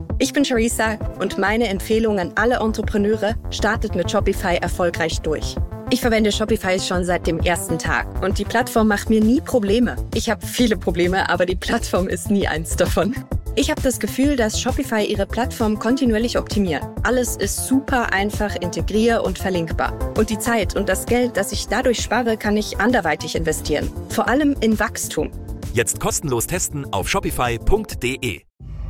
Ich bin Charissa und meine Empfehlung an alle Entrepreneure: startet mit Shopify erfolgreich durch. Ich verwende Shopify schon seit dem ersten Tag und die Plattform macht mir nie Probleme. Ich habe viele Probleme, aber die Plattform ist nie eins davon. Ich habe das Gefühl, dass Shopify ihre Plattform kontinuierlich optimiert. Alles ist super einfach integrier- und verlinkbar. Und die Zeit und das Geld, das ich dadurch spare, kann ich anderweitig investieren. Vor allem in Wachstum. Jetzt kostenlos testen auf shopify.de.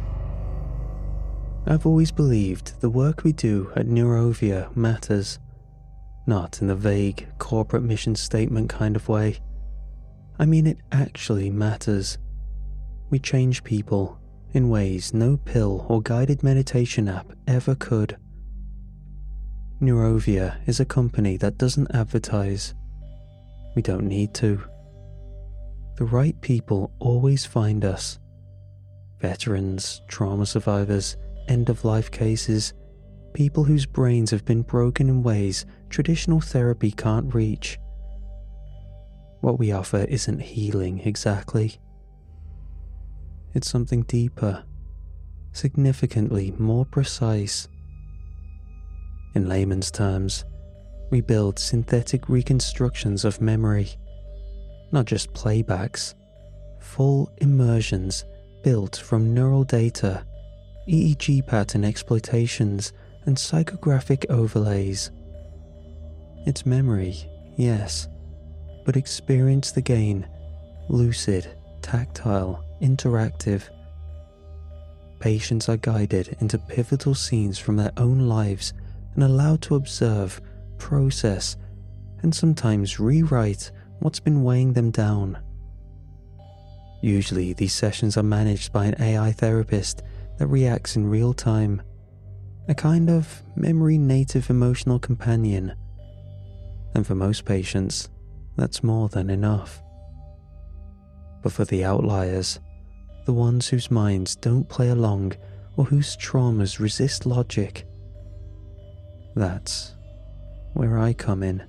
I've always believed the work we do at Neurovia matters. Not in the vague corporate mission statement kind of way. I mean, it actually matters. We change people in ways no pill or guided meditation app ever could. Neurovia is a company that doesn't advertise. We don't need to. The right people always find us. Veterans, trauma survivors, end-of-life cases, people whose brains have been broken in ways traditional therapy can't reach. What we offer isn't healing exactly. It's something deeper, significantly more precise. In layman's terms, we build synthetic reconstructions of memory, not just playbacks, full immersions built from neural data, EEG pattern exploitations, and psychographic overlays. It's memory, yes, but experienced again, lucid, tactile, interactive. Patients are guided into pivotal scenes from their own lives and allowed to observe, process, and sometimes rewrite what's been weighing them down. Usually, these sessions are managed by an AI therapist that reacts in real time, a kind of memory-native emotional companion. And for most patients, that's more than enough. But for the outliers, the ones whose minds don't play along or whose traumas resist logic, that's where I come in.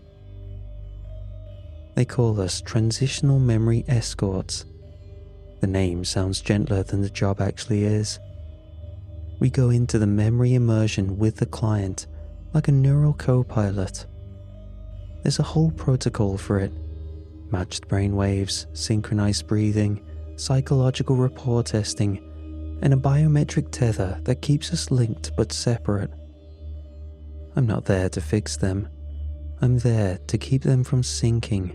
They call us transitional memory escorts. The name sounds gentler than the job actually is. We go into the memory immersion with the client like a neural co-pilot. There's a whole protocol for it. Matched brainwaves, synchronized breathing, psychological rapport testing, and a biometric tether that keeps us linked but separate. I'm not there to fix them. I'm there to keep them from sinking.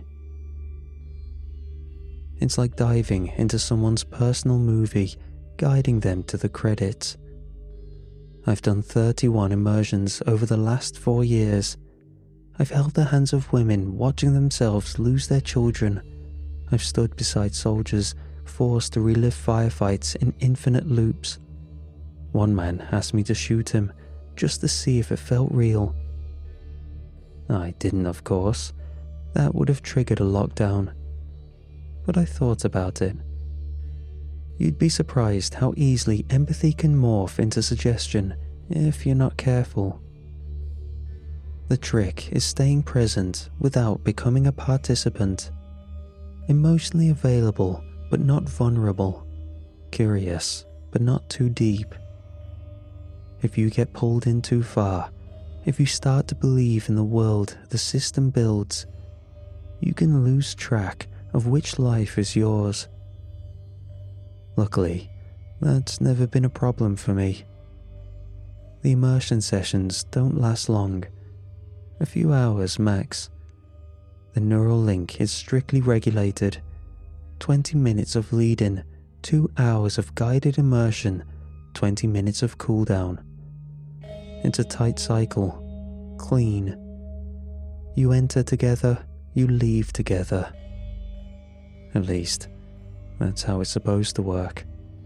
It's like diving into someone's personal movie, guiding them to the credits. I've done 31 immersions over the last 4 years. I've held the hands of women watching themselves lose their children. I've stood beside soldiers forced to relive firefights in infinite loops. One man asked me to shoot him just to see if it felt real. I didn't, of course. That would have triggered a lockdown. But I thought about it. You'd be surprised how easily empathy can morph into suggestion if you're not careful. The trick is staying present without becoming a participant. Emotionally available but not vulnerable. Curious but not too deep. If you get pulled in too far, if you start to believe in the world the system builds, you can lose track of which life is yours. Luckily, that's never been a problem for me. The immersion sessions don't last long, a few hours max. The neural link is strictly regulated. 20 minutes of lead-in, 2 hours of guided immersion, 20 minutes of cool-down. It's a tight cycle, clean. You enter together, you leave together. At least, that's how it's supposed to work.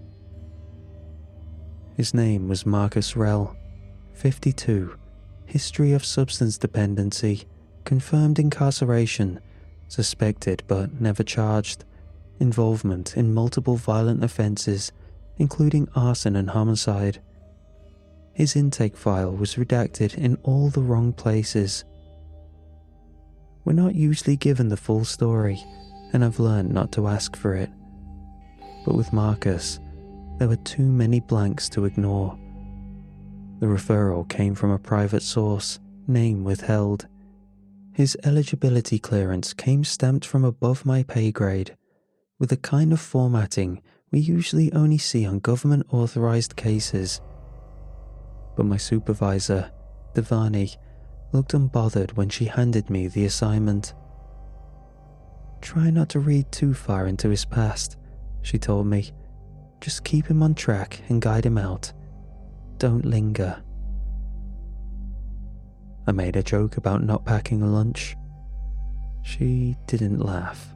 His name was Marcus Rell, 52, history of substance dependency, confirmed incarceration, suspected but never charged, involvement in multiple violent offences, including arson and homicide. His intake file was redacted in all the wrong places. We're not usually given the full story, and I've learned not to ask for it. But with Marcus, there were too many blanks to ignore. The referral came from a private source, name withheld. His eligibility clearance came stamped from above my pay grade, with the kind of formatting we usually only see on government-authorized cases. But my supervisor, Devani, looked unbothered when she handed me the assignment. "Try not to read too far into his past," she told me. "Just keep him on track and guide him out. Don't linger." I made a joke about not packing a lunch. She didn't laugh.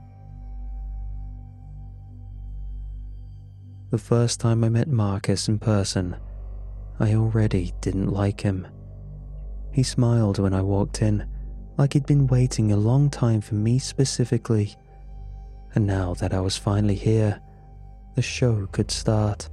The first time I met Marcus in person, I already didn't like him. He smiled when I walked in, like he'd been waiting a long time for me specifically. And now that I was finally here, the show could start.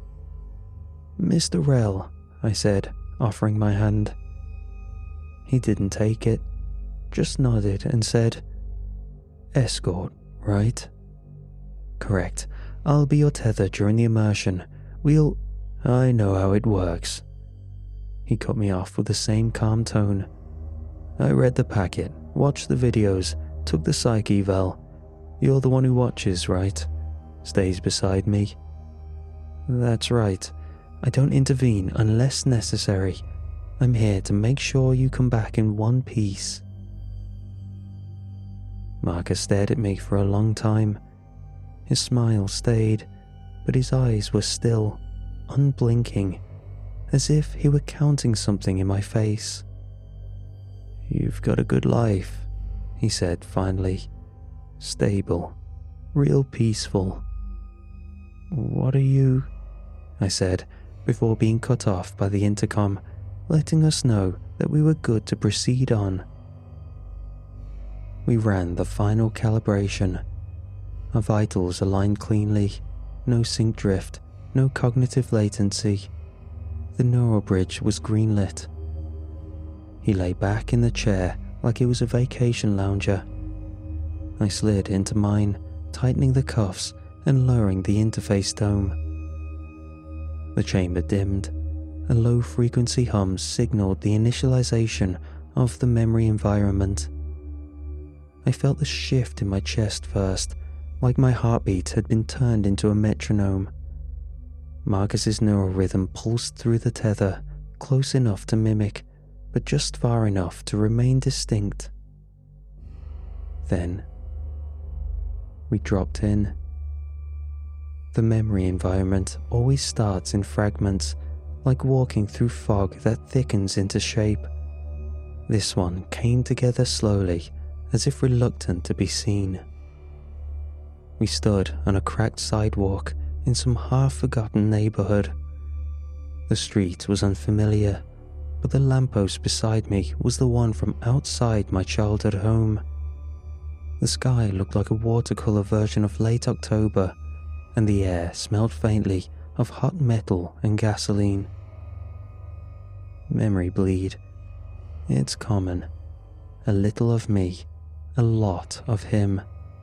"Mr. Rell," I said, offering my hand. He didn't take it, just nodded and said, "Escort, right?" "Correct. I'll be your tether during the immersion. I know how it works." He cut me off with the same calm tone. "I read the packet, watched the videos, took the psych eval. You're the one who watches, right? Stays beside me." "That's right. I don't intervene unless necessary. I'm here to make sure you come back in one piece." Marcus stared at me for a long time. His smile stayed, but his eyes were still, unblinking, as if he were counting something in my face. "You've got a good life," he said finally. "Stable, real peaceful." "What are you?" I said, before being cut off by the intercom, letting us know that we were good to proceed on. We ran the final calibration. Our vitals aligned cleanly, no sync drift, no cognitive latency. The neural bridge was greenlit. He lay back in the chair like he was a vacation lounger. I slid into mine, tightening the cuffs and lowering the interface dome. The chamber dimmed. A low-frequency hum signaled the initialization of the memory environment. I felt the shift in my chest first, like my heartbeat had been turned into a metronome. Marcus's neural rhythm pulsed through the tether, close enough to mimic, but just far enough to remain distinct. Then, we dropped in. The memory environment always starts in fragments, like walking through fog that thickens into shape. This one came together slowly, as if reluctant to be seen. We stood on a cracked sidewalk in some half-forgotten neighborhood. The street was unfamiliar, but the lamppost beside me was the one from outside my childhood home. The sky looked like a watercolor version of late October, and the air smelled faintly of hot metal and gasoline. Memory bleed. It's common. A little of me, a lot of him.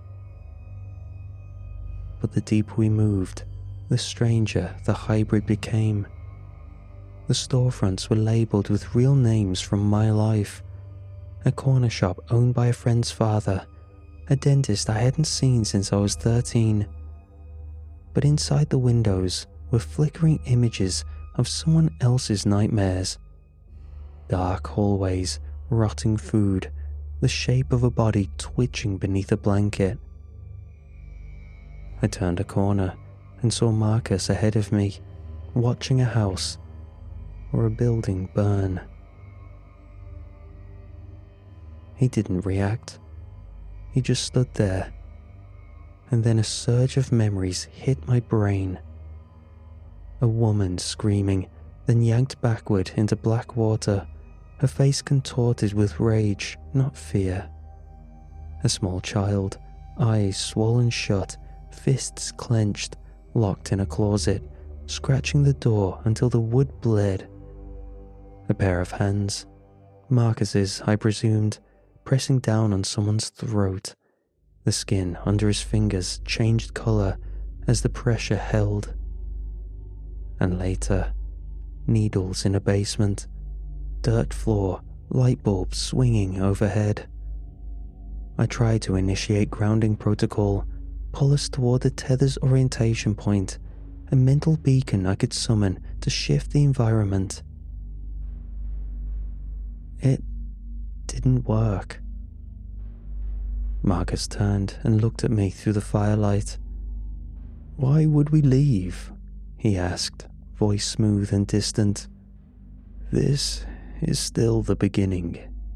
But the deeper we moved, the stranger the hybrid became. The storefronts were labelled with real names from my life. A corner shop owned by a friend's father, a dentist I hadn't seen since I was 13. But inside the windows were flickering images of someone else's nightmares. Dark hallways, rotting food, the shape of a body twitching beneath a blanket. I turned a corner and saw Marcus ahead of me, watching a house or a building burn. He didn't react. He just stood there. And then a surge of memories hit my brain. A woman screaming, then yanked backward into black water, her face contorted with rage, not fear. A small child, eyes swollen shut, fists clenched, locked in a closet, scratching the door until the wood bled. A pair of hands, Marcus's, I presumed, pressing down on someone's throat. The skin under his fingers changed colour as the pressure held. And later, needles in a basement, dirt floor, light bulbs swinging overhead. I tried to initiate grounding protocol, pull us toward the tether's orientation point, a mental beacon I could summon to shift the environment. It didn't work. Marcus turned and looked at me through the firelight. "Why would we leave?" he asked, voice smooth and distant. "This is still the beginning."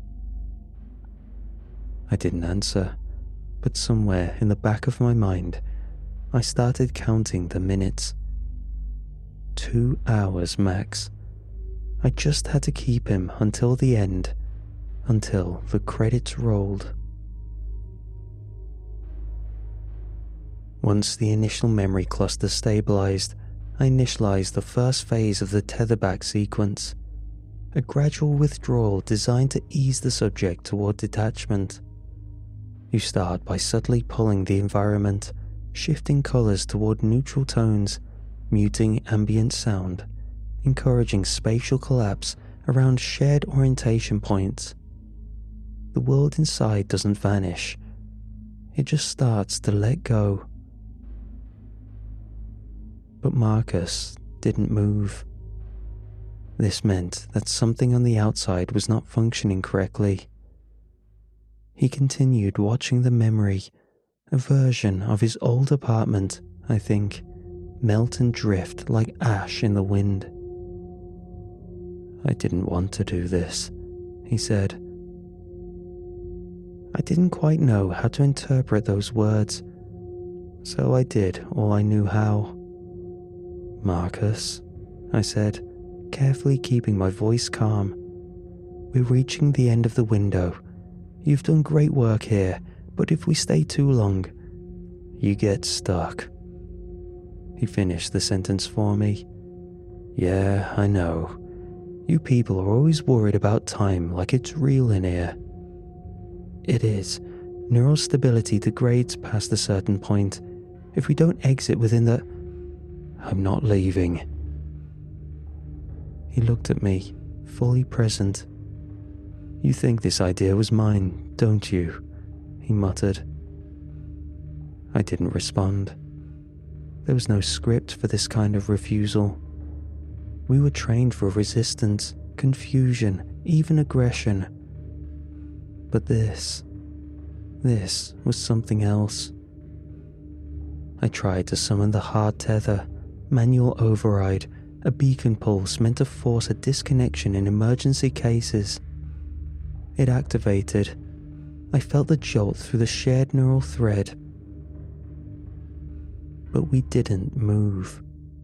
I didn't answer, but somewhere in the back of my mind, I started counting the minutes. 2 hours max. I just had to keep him until the end, until the credits rolled. Once the initial memory cluster stabilized, I initialized the first phase of the tetherback sequence, a gradual withdrawal designed to ease the subject toward detachment. You start by subtly pulling the environment, shifting colors toward neutral tones, muting ambient sound, encouraging spatial collapse around shared orientation points. The world inside doesn't vanish. It just starts to let go. But Marcus didn't move. This meant that something on the outside was not functioning correctly. He continued watching the memory, a version of his old apartment, I think, melt and drift like ash in the wind. "I didn't want to do this," he said. I didn't quite know how to interpret those words, so I did all I knew how. "Marcus," I said, carefully keeping my voice calm. "We're reaching the end of the window. You've done great work here, but if we stay too long, you get stuck." He finished the sentence for me. "Yeah, I know. You people are always worried about time like it's real in here." It is. Neural stability degrades past a certain point. If we don't exit within the... "I'm not leaving." He looked at me, fully present. "You think this idea was mine, don't you?" he muttered. I didn't respond. There was no script for this kind of refusal. We were trained for resistance, confusion, even aggression. But this was something else. I tried to summon the hard tether, manual override, a beacon pulse meant to force a disconnection in emergency cases. It activated. I felt the jolt through the shared neural thread. But we didn't move.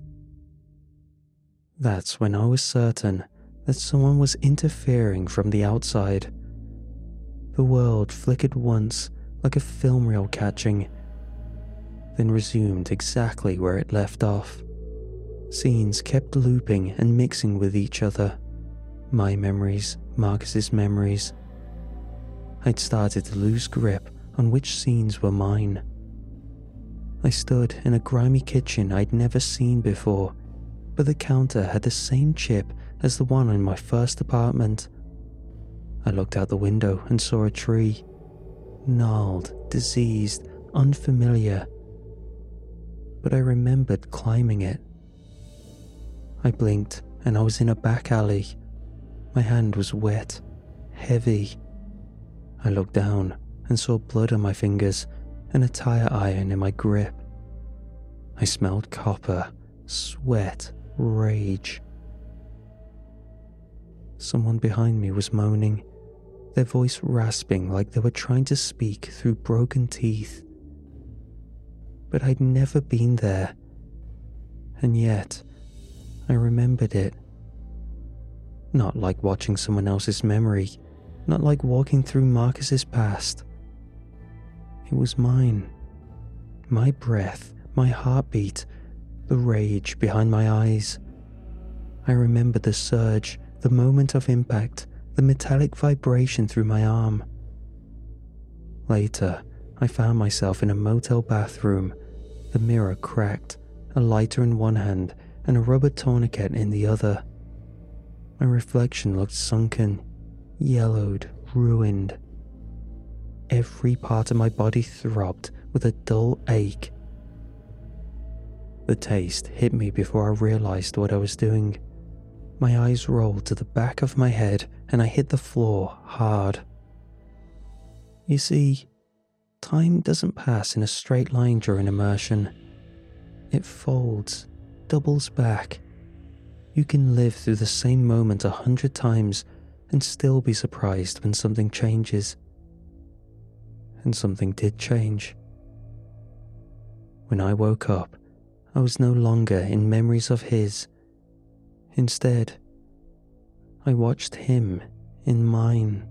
That's when I was certain that someone was interfering from the outside. The world flickered once, like a film reel catching, then resumed exactly where it left off. Scenes kept looping and mixing with each other. My memories, Marcus's memories. I'd started to lose grip on which scenes were mine. I stood in a grimy kitchen I'd never seen before, but the counter had the same chip as the one in my first apartment. I looked out the window and saw a tree. Gnarled, diseased, unfamiliar. But I remembered climbing it. I blinked and I was in a back alley. My hand was wet, heavy. I looked down and saw blood on my fingers and a tire iron in my grip. I smelled copper, sweat, rage. Someone behind me was moaning, their voice rasping like they were trying to speak through broken teeth. But I'd never been there, and yet I remembered it. Not like watching someone else's memory, not like walking through Marcus's past. It was mine. My breath, my heartbeat, the rage behind my eyes. I remember the surge, the moment of impact, the metallic vibration through my arm. Later, I found myself in a motel bathroom, the mirror cracked, a lighter in one hand and a rubber tourniquet in the other. My reflection looked sunken, yellowed, ruined. Every part of my body throbbed with a dull ache. The taste hit me before I realized what I was doing. My eyes rolled to the back of my head and I hit the floor hard. You see, time doesn't pass in a straight line during immersion. It folds, doubles back. You can live through the same moment 100 times and still be surprised when something changes. And something did change. When I woke up, I was no longer in memories of his. Instead, I watched him in mine.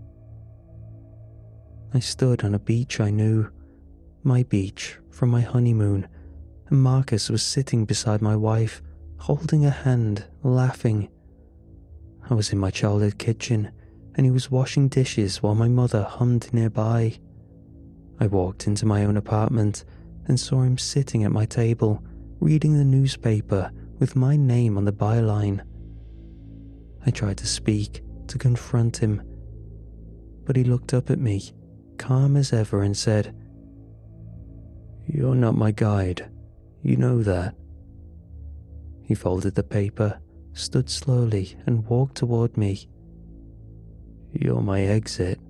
I stood on a beach I knew, my beach from my honeymoon, and Marcus was sitting beside my wife, holding a hand, laughing. I was in my childhood kitchen, and he was washing dishes while my mother hummed nearby. I walked into my own apartment and saw him sitting at my table, reading the newspaper with my name on the byline. I tried to speak, to confront him, but he looked up at me, calm as ever, and said, "You're not my guide, you know that." He folded the paper, stood slowly, and walked toward me. "You're my exit."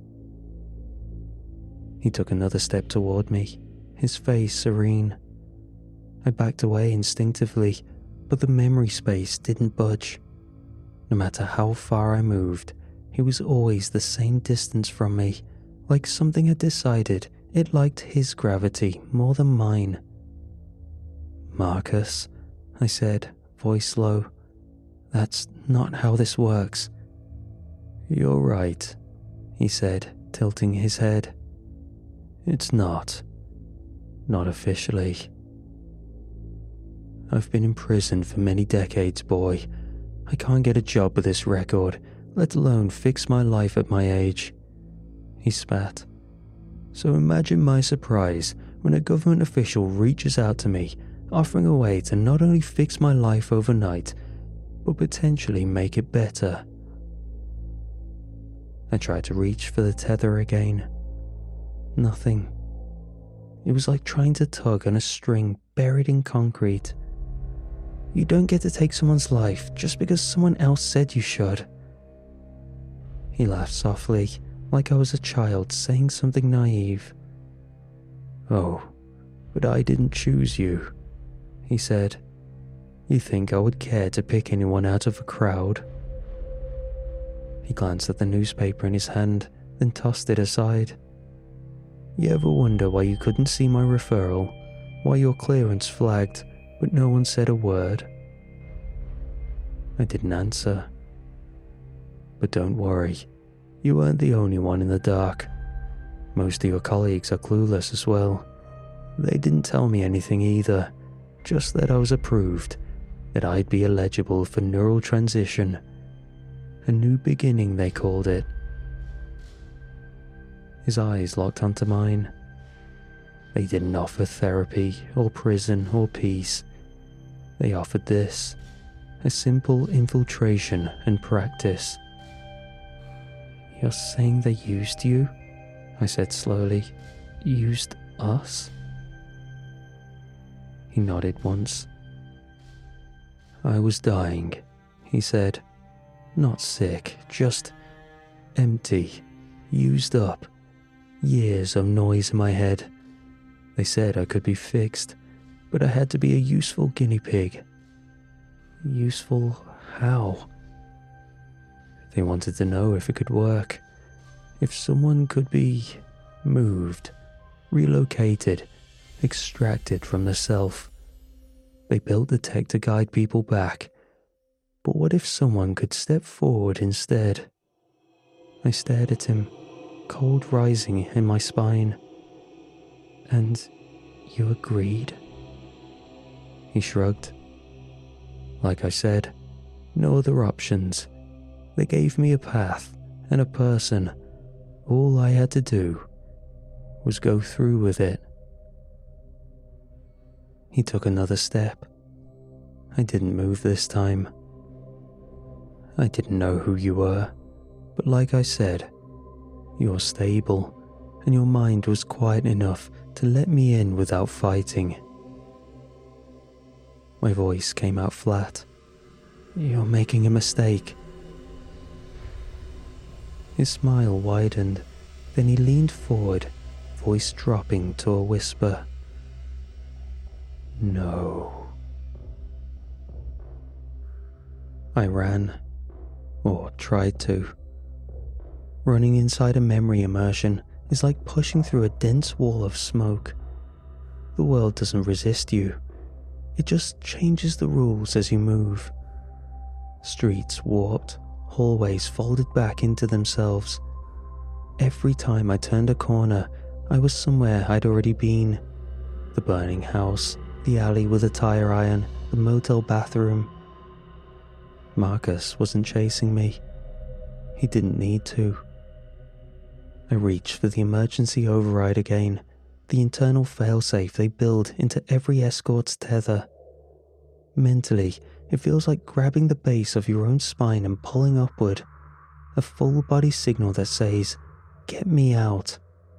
He took another step toward me, his face serene. I backed away instinctively, but the memory space didn't budge. No matter how far I moved, he was always the same distance from me, like something had decided it liked his gravity more than mine. "Marcus," I said, voice low, "that's not how this works." "You're right," he said, tilting his head. "It's not. Not officially. I've been in prison for many decades, boy. I can't get a job with this record, let alone fix my life at my age." He spat. "So imagine my surprise when a government official reaches out to me, offering a way to not only fix my life overnight, but potentially make it better." I tried to reach for the tether again. Nothing. It was like trying to tug on a string buried in concrete. You don't get to take someone's life just because someone else said you should. He laughed softly, like I was a child saying something naive. "Oh, but I didn't choose you," he said. "You think I would care to pick anyone out of a crowd?" He glanced at the newspaper in his hand, then tossed it aside. "You ever wonder why you couldn't see my referral? Why your clearance flagged, but no one said a word?" I didn't answer. "But don't worry, you weren't the only one in the dark. Most of your colleagues are clueless as well. They didn't tell me anything either, just that I was approved, that I'd be eligible for neural transition. A new beginning, they called it." His eyes locked onto mine. "They didn't offer therapy or prison or peace. They offered this, a simple infiltration and practice." "You're saying they used you?" I said slowly. "Used us?" He nodded once. "I was dying," he said. "Not sick, just empty, used up. Years of noise in my head. They said I could be fixed, but I had to be a useful guinea pig." "Useful how?" "They wanted to know if it could work. If someone could be moved, relocated, extracted from the self. They built the tech to guide people back. But what if someone could step forward instead?" I stared at him, cold rising in my spine. "And you agreed?" He shrugged. "Like I said, no other options. They gave me a path and a person. All I had to do was go through with it." He took another step. I didn't move this time. I didn't know who you were, but like I said, you're stable, and your mind was quiet enough to let me in without fighting. My voice came out flat. You're making a mistake. His smile widened, then he leaned forward, voice dropping to a whisper. No. I ran, or tried to. Running inside a memory immersion is like pushing through a dense wall of smoke. The world doesn't resist you. It just changes the rules as you move. Streets warped, hallways folded back into themselves. Every time I turned a corner, I was somewhere I'd already been. The burning house, the alley with a tire iron, the motel bathroom. Marcus wasn't chasing me. He didn't need to. I reached for the emergency override again, the internal failsafe they build into every escort's tether. Mentally, it feels like grabbing the base of your own spine and pulling upward, a full-body signal that says, "Get me out."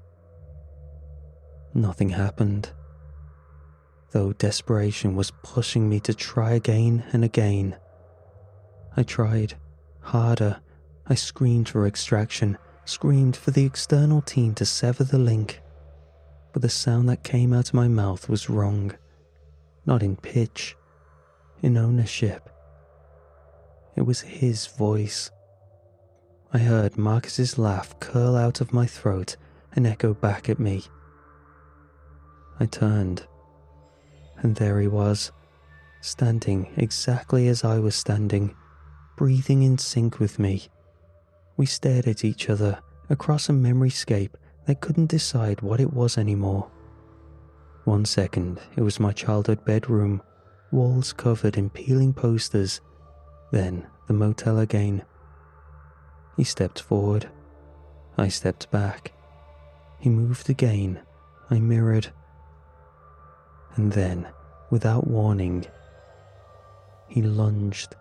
Nothing happened, though desperation was pushing me to try again and again. I tried, harder. I screamed for extraction, screamed for the external team to sever the link. But the sound that came out of my mouth was wrong. Not in pitch, in ownership. It was his voice. I heard Marcus's laugh curl out of my throat and echo back at me. I turned, and there he was, standing exactly as I was standing, breathing in sync with me. We stared at each other across a memoryscape that couldn't decide what it was anymore. 1 second, it was my childhood bedroom, walls covered in peeling posters, then the motel again. He stepped forward. I stepped back. He moved again. I mirrored. And then, without warning, he lunged.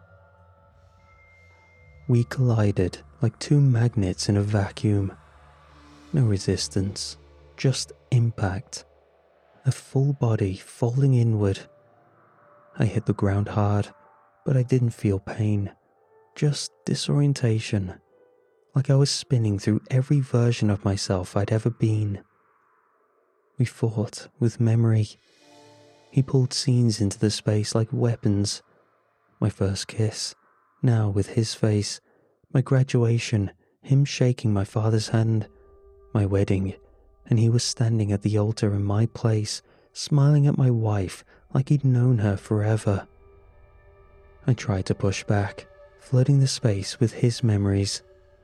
We collided like two magnets in a vacuum. No resistance, just impact. A full body folding inward. I hit the ground hard, but I didn't feel pain, just disorientation, like I was spinning through every version of myself I'd ever been. We fought with memory. He pulled scenes into the space like weapons. My first kiss, now with his face, my graduation, him shaking my father's hand, my wedding, and he was standing at the altar in my place, smiling at my wife like he'd known her forever. I tried to push back, flooding the space with his memories.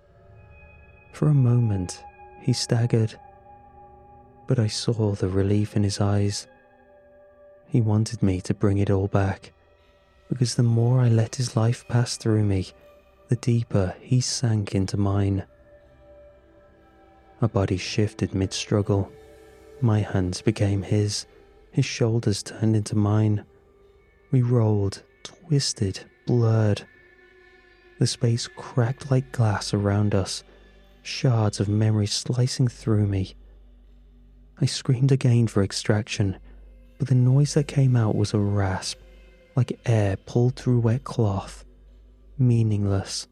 For a moment, he staggered, but I saw the relief in his eyes. He wanted me to bring it all back, because the more I let his life pass through me, the deeper he sank into mine. Our bodies shifted mid-struggle. My hands became his shoulders turned into mine. We rolled, twisted, blurred. The space cracked like glass around us, shards of memory slicing through me. I screamed again for extraction, but the noise that came out was a rasp, like air pulled through wet cloth, meaningless.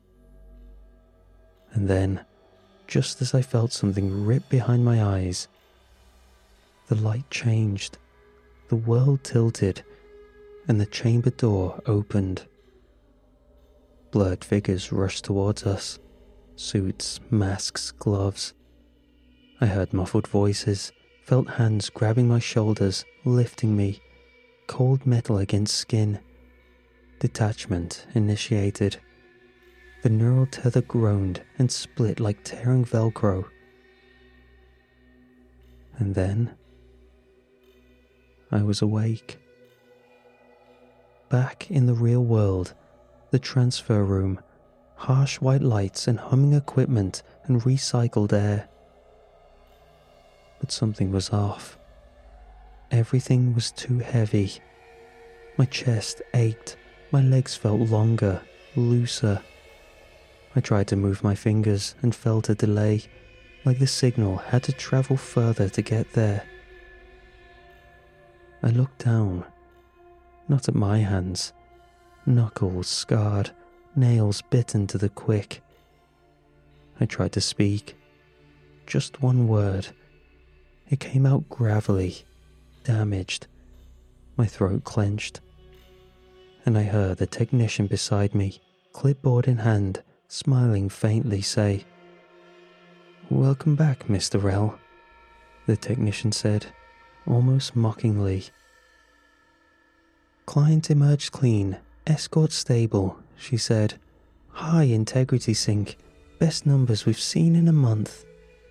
And then, just as I felt something rip behind my eyes, the light changed, the world tilted, and the chamber door opened. Blurred figures rushed towards us, suits, masks, gloves. I heard muffled voices, felt hands grabbing my shoulders, lifting me, cold metal against skin. Detachment initiated. The neural tether groaned and split like tearing Velcro. And then, I was awake. Back in the real world, the transfer room, harsh white lights and humming equipment and recycled air. But something was off. Everything was too heavy. My chest ached, my legs felt longer, looser. I tried to move my fingers and felt a delay, like the signal had to travel further to get there. I looked down, not at my hands, knuckles scarred, nails bitten to the quick. I tried to speak, just one word. It came out gravelly, damaged. My throat clenched, and I heard the technician beside me, clipboard in hand, smiling faintly, say, "Welcome back, Mr. Rell," the technician said, almost mockingly. "Client emerged clean, escort stable," she said. "High integrity sync, best numbers we've seen in a month."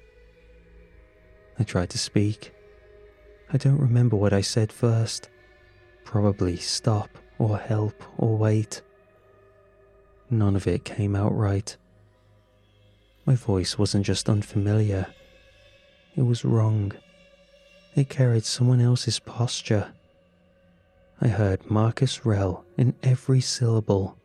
I tried to speak. I don't remember what I said first. Probably stop or help or wait. None of it came out right. My voice wasn't just unfamiliar. It was wrong. It carried someone else's posture. I heard Marcus Rell in every syllable.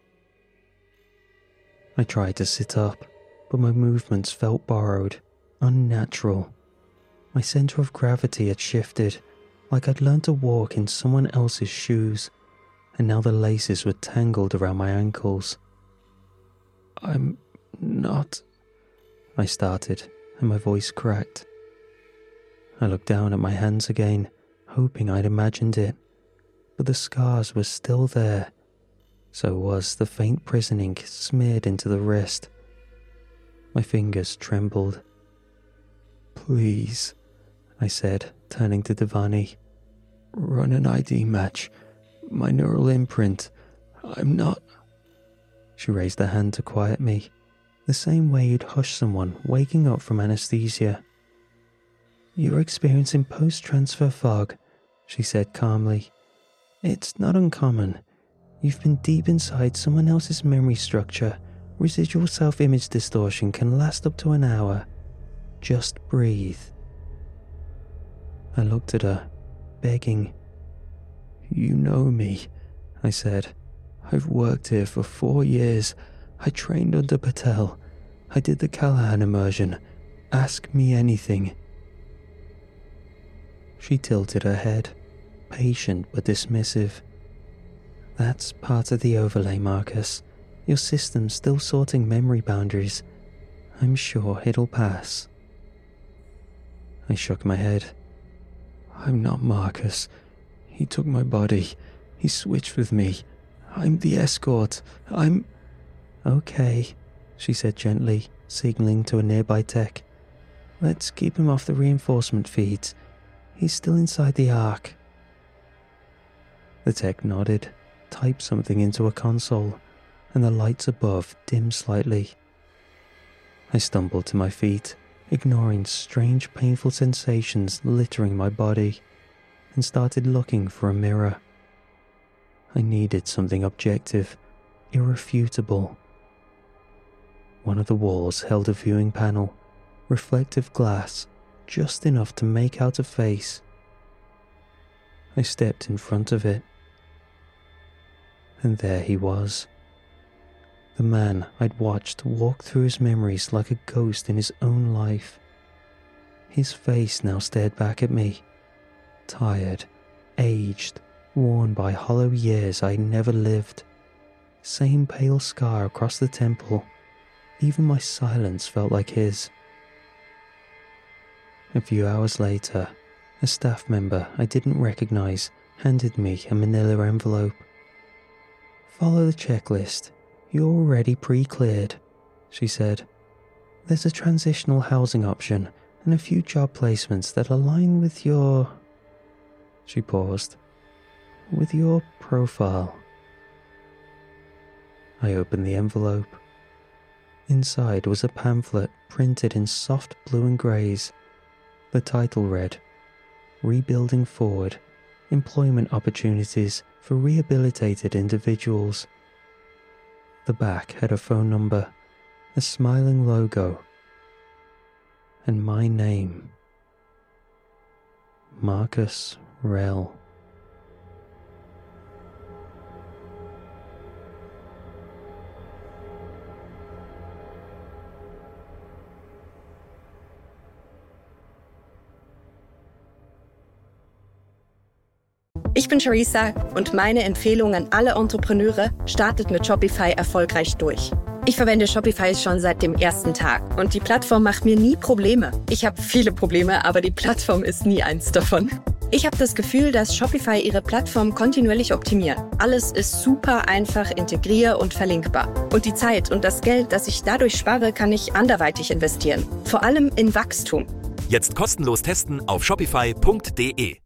I tried to sit up, but my movements felt borrowed, unnatural. My center of gravity had shifted, like I'd learned to walk in someone else's shoes, and now the laces were tangled around my ankles. "I'm not," I started, and my voice cracked. I looked down at my hands again, hoping I'd imagined it, but the scars were still there. So was the faint prison ink smeared into the wrist. My fingers trembled. "Please," I said, turning to Devani. "Run an ID match. My neural imprint. I'm not..." She raised a hand to quiet me, the same way you'd hush someone waking up from anesthesia. "You're experiencing post-transfer fog," she said calmly. "It's not uncommon. You've been deep inside someone else's memory structure. Residual self-image distortion can last up to an hour. Just breathe." I looked at her, begging. "You know me," I said. "I've worked here for 4 years. I trained under Patel. I did the Callahan immersion. Ask me anything." She tilted her head, patient but dismissive. "That's part of the overlay, Marcus. Your system's still sorting memory boundaries. I'm sure it'll pass." I shook my head. "I'm not Marcus. He took my body. He switched with me. I'm the escort. I'm..." "Okay," she said gently, signaling to a nearby tech. "Let's keep him off the reinforcement feeds. He's still inside the Ark." The tech nodded, typed something into a console, and the lights above dimmed slightly. I stumbled to my feet, ignoring strange painful sensations littering my body, and started looking for a mirror. I needed something objective, irrefutable. One of the walls held a viewing panel, reflective glass, just enough to make out a face. I stepped in front of it, and there he was. The man I'd watched walk through his memories like a ghost in his own life. His face now stared back at me, tired, aged, worn by hollow years I'd never lived. Same pale scar across the temple. Even my silence felt like his. A few hours later, a staff member I didn't recognize handed me a manila envelope. "Follow the checklist. You're already pre-cleared," she said. "There's a transitional housing option and a few job placements that align with your..." She paused. "With your profile." I opened the envelope. Inside was a pamphlet printed in soft blue and greys. The title read, "Rebuilding Forward, Employment Opportunities for Rehabilitated Individuals." The back had a phone number, a smiling logo, and my name. Marcus Rell. Ich bin Charissa und meine Empfehlung an alle Entrepreneure: startet mit Shopify erfolgreich durch. Ich verwende Shopify schon seit dem ersten Tag und die Plattform macht mir nie Probleme. Ich habe viele Probleme, aber die Plattform ist nie eins davon. Ich habe das Gefühl, dass Shopify ihre Plattform kontinuierlich optimiert. Alles ist super einfach integrier- und verlinkbar. Und die Zeit und das Geld, das ich dadurch spare, kann ich anderweitig investieren. Vor allem in Wachstum. Jetzt kostenlos testen auf shopify.de.